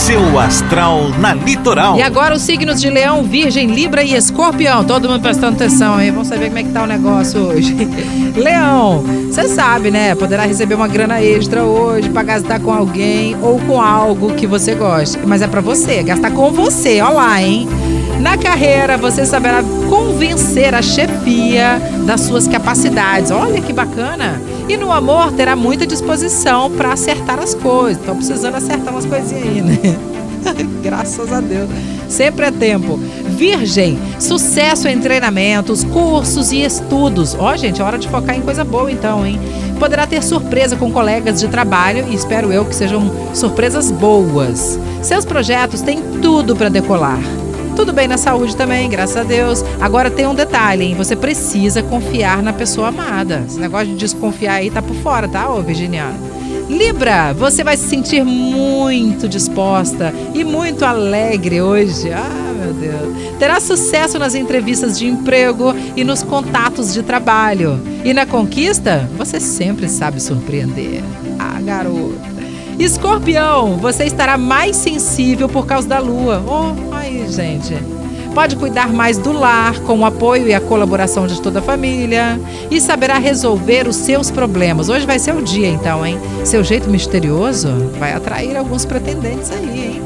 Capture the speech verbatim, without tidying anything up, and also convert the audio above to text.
Seu astral na Litoral. E agora os signos de Leão, Virgem, Libra e Escorpião. Todo mundo prestando atenção aí. Vamos saber como é que tá o negócio hoje. Leão, você sabe, né? Poderá receber uma grana extra hoje pra gastar com alguém ou com algo que você gosta. Mas é pra você, gastar com você. Ó lá, hein? Na carreira, você saberá convencer a chefia das suas capacidades. Olha que bacana. E no amor, terá muita disposição para acertar as coisas. Estão precisando acertar umas coisinhas aí, né? Graças a Deus. Sempre é tempo. Virgem, sucesso em treinamentos, cursos e estudos. Ó, gente, é hora de focar em coisa boa então, hein? Poderá ter surpresa com colegas de trabalho e espero eu que sejam surpresas boas. Seus projetos têm tudo para decolar. Tudo bem na saúde também, graças a Deus. Agora tem um detalhe, hein? Você precisa confiar na pessoa amada. Esse negócio de desconfiar aí tá por fora, tá, ô virginiano? Libra, você vai se sentir muito disposta e muito alegre hoje. Ah, meu Deus. Terá sucesso nas entrevistas de emprego e nos contatos de trabalho. E na conquista, você sempre sabe surpreender. Ah, garoto. Escorpião, você estará mais sensível por causa da lua. Oh, aí, gente. Pode cuidar mais do lar, com o apoio e a colaboração de toda a família. E saberá resolver os seus problemas. Hoje vai ser o dia, então, hein? Seu jeito misterioso vai atrair alguns pretendentes aí, hein?